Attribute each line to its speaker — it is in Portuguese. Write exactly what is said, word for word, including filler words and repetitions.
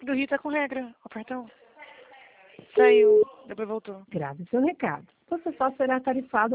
Speaker 1: do Rio tá com regra, o cartão. Saiu, depois voltou.
Speaker 2: Grave seu recado. Você só será tarifado